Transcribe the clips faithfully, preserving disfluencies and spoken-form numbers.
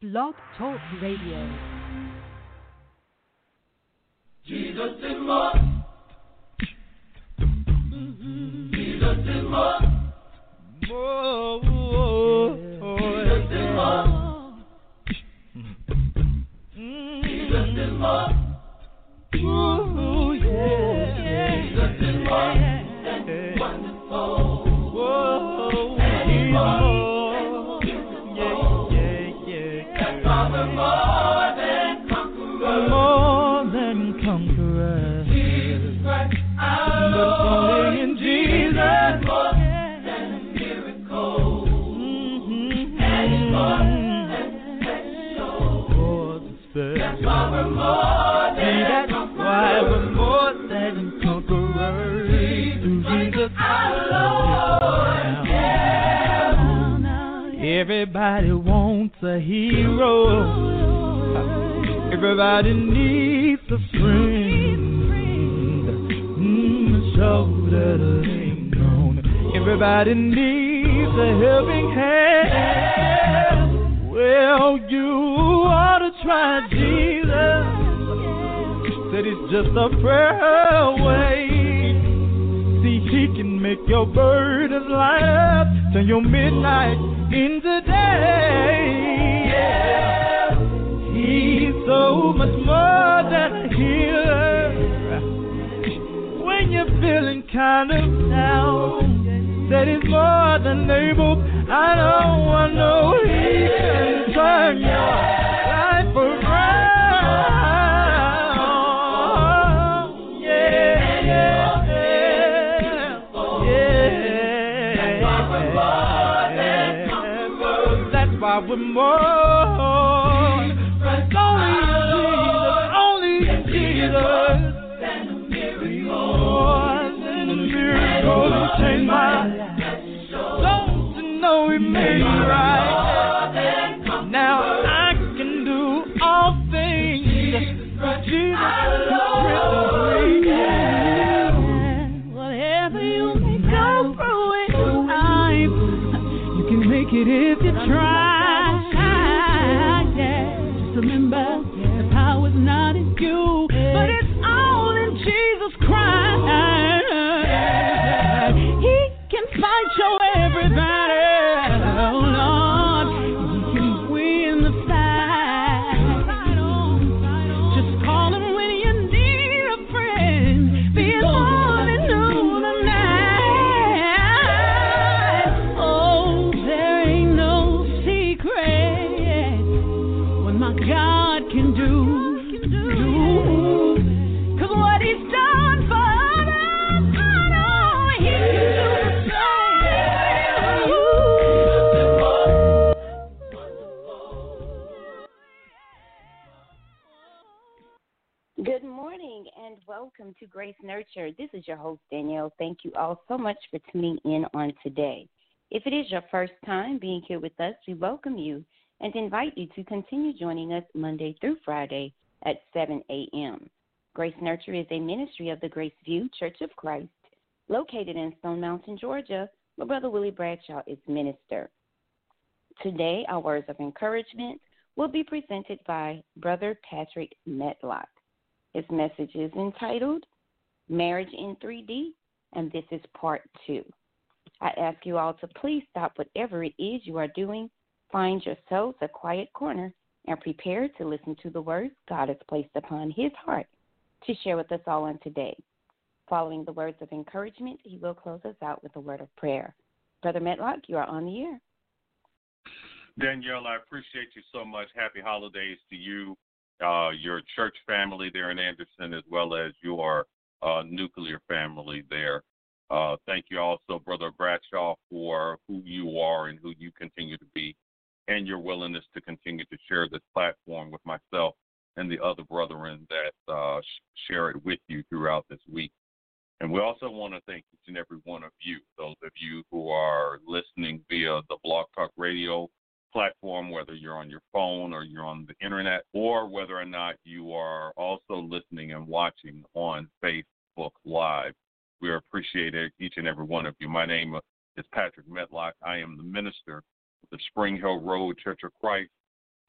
Blog Talk Radio. Jesus is more. Mm-hmm. Jesus is more. More. Jesus is more. Mm-hmm. Jesus is more. Ooh, yeah. Jesus is more. That's wonderful. Whoa. And he's more. Yeah, yeah, yeah. That's why we're more than conquerors. More than conquerors. Jesus Christ, our Lord. But it's only in Jesus. More than a miracle. Mm-hmm. And he's more than special. More than special. That's why we're more than That's conquerors. Why we're more than conquerors. Through Jesus our Lord. Yeah. Everybody wants a hero. Everybody needs a friend. Mm, a shoulder to lean on. Everybody needs a helping hand. Well, you ought to try Jesus. Said it's just a prayer away. See, he can make your burdens light up. Turn your midnight into day. Yeah. He's so much more than a healer. When you're feeling kind of down, that is more than able. I know, I know he can turn your life around. Yeah, yeah, yeah. That's why we're more. Only in Jesus, than a miracle, more than a miracle, he changed my life. Don't you know he made me right? Now I can do all things. Jesus, whatever you may go through in life, you can make it if you try. Remember, the power's not in you, but it's all in Jesus Christ. He can fight your every battle, oh Lord. He can win the fight. Just call him when you need a friend. Be it morning, noon, or night. Oh, there ain't no secret what my God can do, do, cause what he's done for others, I know he can do. Good morning and welcome to Grace Nurture. This is your host, Danielle. Thank you all so much for tuning in on today. If it is your first time being here with us, we welcome you and invite you to continue joining us Monday through Friday at seven a.m. Grace Nurture is a ministry of the Grace View Church of Christ, located in Stone Mountain, Georgia, where Brother Willie Bradshaw is minister. Today, our words of encouragement will be presented by Brother Patrick Metlock. His message is entitled, Marriage in three D, and this is part two. I ask you all to please stop whatever it is you are doing. Find yourselves a quiet corner and prepare to listen to the words God has placed upon his heart to share with us all on today. Following the words of encouragement, he will close us out with a word of prayer. Brother Metlock, you are on the air. Danielle, I appreciate you so much. Happy holidays to you, uh, your church family there in Anderson, as well as your uh, nuclear family there. Uh, thank you also, Brother Bradshaw, for who you are and who you continue to be, and your willingness to continue to share this platform with myself and the other brethren that uh, share it with you throughout this week. And we also want to thank each and every one of you, those of you who are listening via the Blog Talk Radio platform, whether you're on your phone or you're on the internet, or whether or not you are also listening and watching on Facebook Live. We appreciate each and every one of you. My name is Patrick Metlock. I am the minister of the Spring Hill Road Church of Christ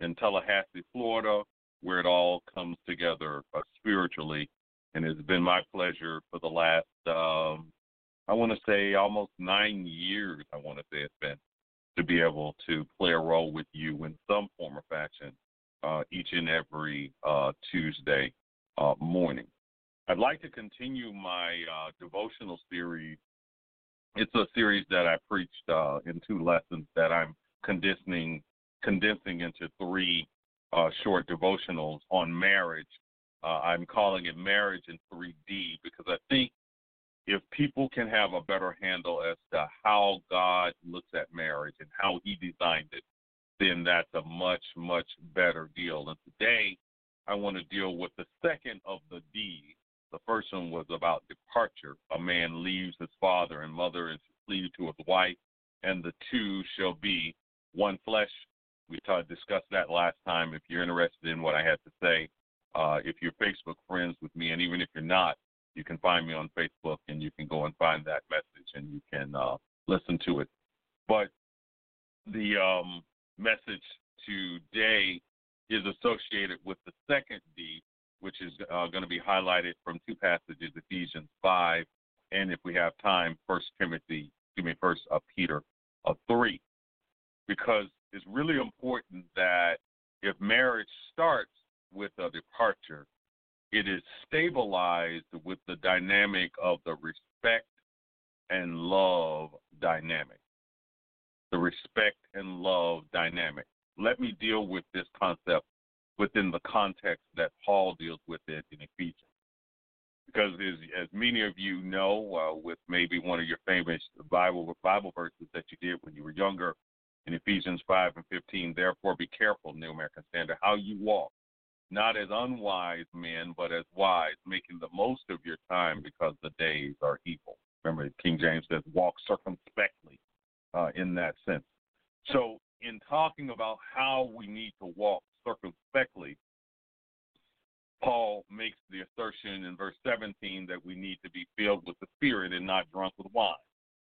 in Tallahassee, Florida, where it all comes together uh, spiritually. And it's been my pleasure for the last, um, I want to say, almost nine years, I want to say it's been, to be able to play a role with you in some form or fashion uh, each and every uh, Tuesday uh, morning. I'd like to continue my uh, devotional series. It's a series that I preached uh, in two lessons that I'm condensing, condensing into three uh, short devotionals on marriage. Uh, I'm calling it Marriage in three D because I think if people can have a better handle as to how God looks at marriage and how he designed it, then that's a much, much better deal. And today I want to deal with the second of the D's. The first one was about departure. A man leaves his father and mother and cleaves to his wife, and the two shall be one flesh. We t- discussed that last time. If you're interested in what I had to say, uh, if you're Facebook friends with me, and even if you're not, you can find me on Facebook, and you can go and find that message, and you can uh, listen to it. But the um, message today is associated with the second D, which is uh, going to be highlighted from two passages, Ephesians five, and if we have time, First Timothy, excuse me, First uh, Peter uh, three, because it's really important that if marriage starts with a departure, it is stabilized with the dynamic of the respect and love dynamic. The respect and love dynamic. Let me deal with this concept within the context that Paul deals with it in Ephesians. Because as, as many of you know, uh, with maybe one of your famous Bible Bible verses that you did when you were younger, in Ephesians five and fifteen, therefore be careful, New American Standard, how you walk, not as unwise men, but as wise, making the most of your time because the days are evil. Remember, King James says, walk circumspectly uh, in that sense. So in talking about how we need to walk circumspectly, Paul makes the assertion in verse seventeen that we need to be filled with the Spirit and not drunk with wine.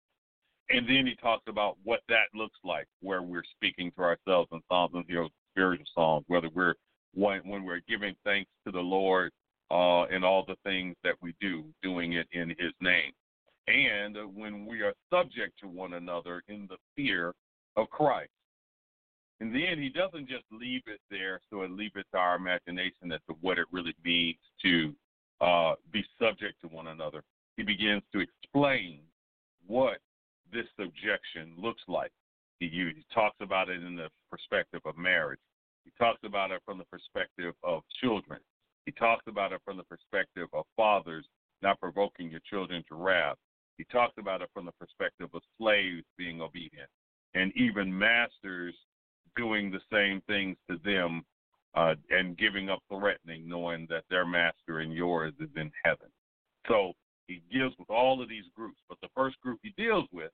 And then he talks about what that looks like, where we're speaking to ourselves in psalms and hymns, spiritual songs, whether we're when, when we're giving thanks to the Lord uh, in all the things that we do, doing it in his name. And when we are subject to one another in the fear of Christ. And then he doesn't just leave it there, so it leaves it to our imagination as to what it really means to uh, be subject to one another. He begins to explain what this subjection looks like. He, he talks about it in the perspective of marriage. He talks about it from the perspective of children. He talks about it from the perspective of fathers not provoking your children to wrath. He talks about it from the perspective of slaves being obedient, and even masters doing the same things to them uh, and giving up threatening, knowing that their master and yours is in heaven. So he deals with all of these groups, but the first group he deals with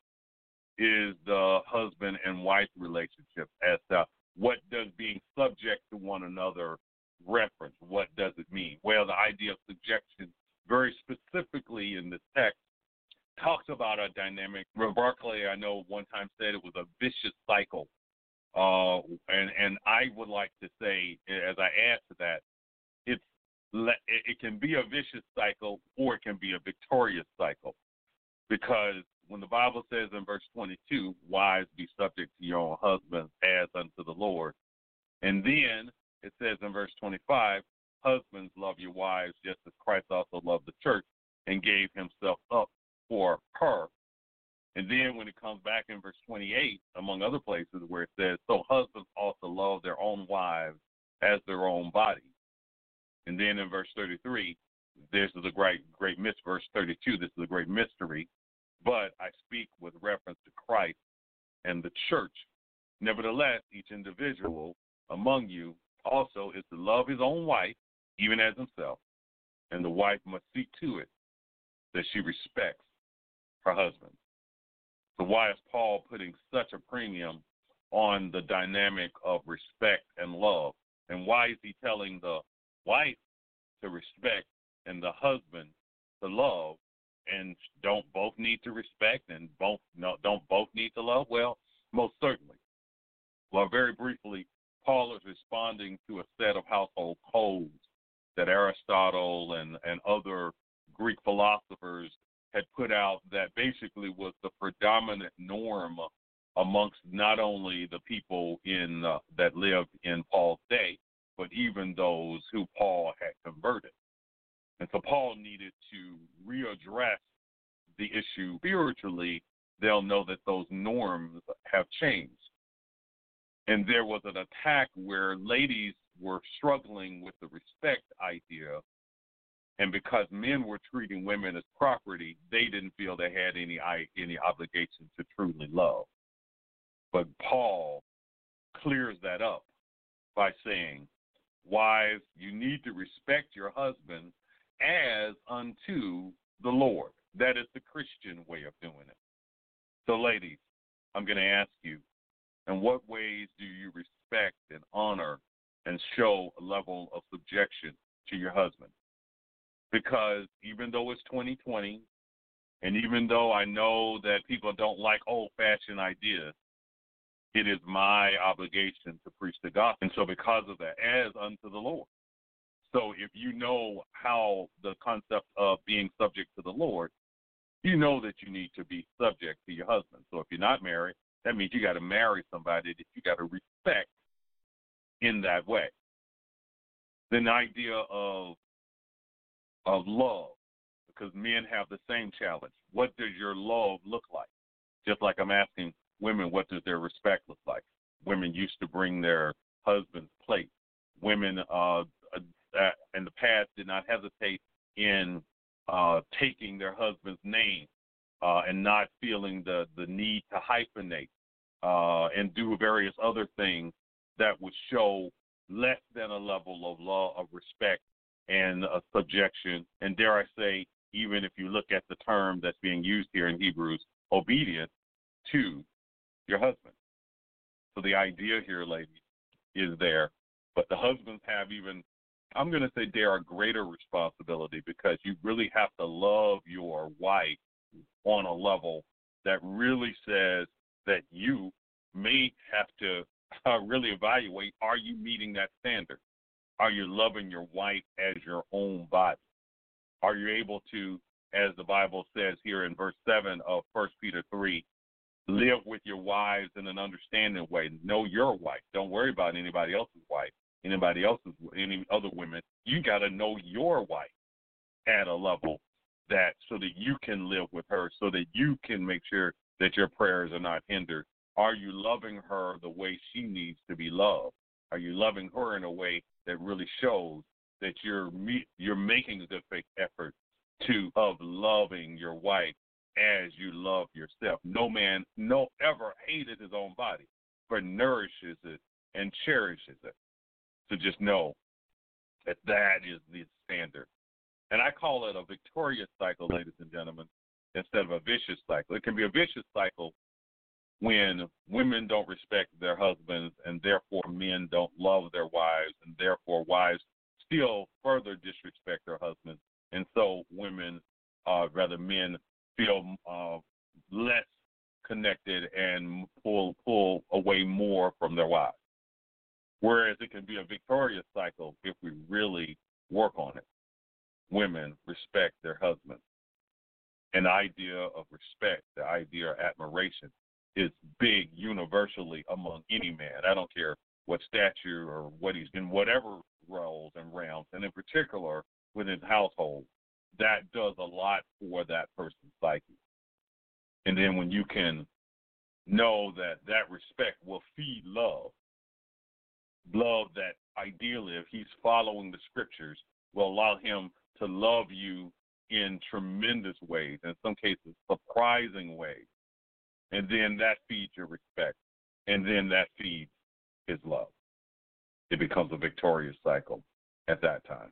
is the husband and wife relationship as to what does being subject to one another reference? What does it mean? Well, the idea of subjection very specifically in the text talks about a dynamic. Barclay, I know, one time said it was a vicious cycle. Uh, and, and I would like to say, as I add to that, it's it can be a vicious cycle or it can be a victorious cycle. Because when the Bible says in verse twenty-two, wives be subject to your own husbands as unto the Lord. And then it says in verse twenty-five, husbands love your wives just as Christ also loved the church and gave himself up for her. And then when it comes back in verse twenty-eight, among other places where it says, so husbands also love their own wives as their own bodies. And then in verse thirty-three, this is a great, great mystery. Verse thirty-two, this is a great mystery. But I speak with reference to Christ and the church. Nevertheless, each individual among you also is to love his own wife, even as himself. And the wife must see to it that she respects her husband. So why is Paul putting such a premium on the dynamic of respect and love? And why is he telling the wife to respect and the husband to love? And don't both need to respect and both no, don't both need to love? Well, most certainly. Well, very briefly, Paul is responding to a set of household codes that Aristotle and, and other Greek philosophers had put out that basically was the predominant norm amongst not only the people in uh, that lived in Paul's day, but even those who Paul had converted. And so Paul needed to readdress the issue spiritually. They'll know that those norms have changed. And there was an attack where ladies were struggling with the respect idea. And because men were treating women as property, they didn't feel they had any any obligation to truly love. But Paul clears that up by saying, wives, you need to respect your husband as unto the Lord. That is the Christian way of doing it. So, ladies, I'm going to ask you, in what ways do you respect and honor and show a level of subjection to your husband? Because even though it's twenty twenty, and even though I know that people don't like old-fashioned ideas, it is my obligation to preach the gospel. And so because of that, as unto the Lord. So if you know how the concept of being subject to the Lord, you know that you need to be subject to your husband. So if you're not married, that means you got to marry somebody that you got to respect in that way. Then the idea of of love, because men have the same challenge. What does your love look like? Just like I'm asking women, what does their respect look like? Women used to bring their husband's plate. Women uh, uh, in the past did not hesitate in uh, taking their husband's name uh, and not feeling the, the need to hyphenate uh, and do various other things that would show less than a level of law of respect and uh, subjection. And dare I say, even if you look at the term that's being used here in Hebrews, obedience to your husband. So the idea here, ladies, is there. But the husbands have even, I'm going to say, dare a greater responsibility, because you really have to love your wife on a level that really says that you may have to uh, really evaluate, are you meeting that standard? Are you loving your wife as your own body? Are you able to, as the Bible says here in verse seven of First Peter three, live with your wives in an understanding way? Know your wife. Don't worry about anybody else's wife, anybody else's, any other women. You got to know your wife at a level that so that you can live with her, so that you can make sure that your prayers are not hindered. Are you loving her the way she needs to be loved? Are you loving her in a way that really shows that you're you're making a good faith effort to of loving your wife as you love yourself? No man no ever hated his own body, but nourishes it and cherishes it. So just know that that is the standard. And I call it a victorious cycle, ladies and gentlemen, instead of a vicious cycle. It can be a vicious cycle when women don't respect their husbands, and therefore men don't love their wives, and therefore wives still further disrespect their husbands. And so women, uh, rather men, feel uh, less connected and pull pull away more from their wives. Whereas it can be a victorious cycle if we really work on it. Women respect their husbands. An idea of respect, the idea of admiration, is big universally among any man. I don't care what stature or what he's in, whatever roles and realms, and in particular within household, that does a lot for that person's psyche. And then when you can know that that respect will feed love, love that ideally, if he's following the scriptures, will allow him to love you in tremendous ways, in some cases surprising ways. And then that feeds your respect. And then that feeds his love. It becomes a victorious cycle at that time.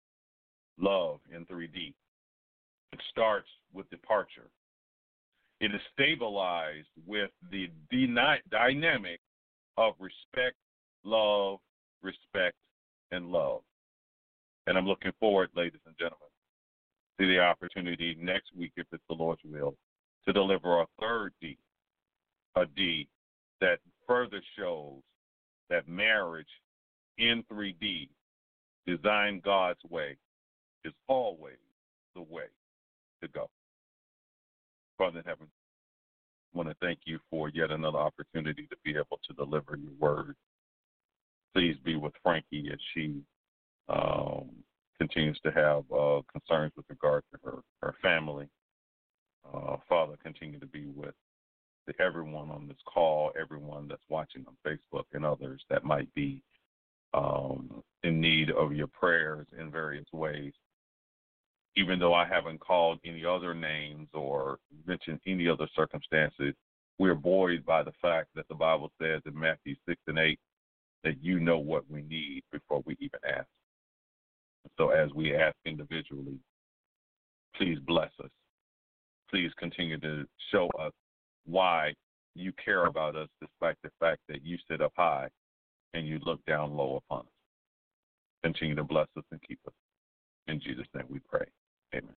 Love in three D. It starts with departure. It is stabilized with the dynamic of respect, love, respect, and love. And I'm looking forward, ladies and gentlemen, to the opportunity next week, if it's the Lord's will, to deliver a third D, a D that further shows that marriage in three D, design God's way, is always the way to go. Father in heaven, I want to thank you for yet another opportunity to be able to deliver your word. Please be with Frankie as she um, continues to have uh, concerns with regard to her, her family. Uh, Father, continue to be with the, everyone on this call, everyone that's watching on Facebook, and others that might be um, in need of your prayers in various ways. Even though I haven't called any other names or mentioned any other circumstances, we're buoyed by the fact that the Bible says in Matthew six and eight that you know what we need before we even ask. So as we ask individually, please bless us. Please continue to show us why you care about us despite the fact that you sit up high and you look down low upon us. Continue to bless us and keep us. In Jesus' name we pray. Amen.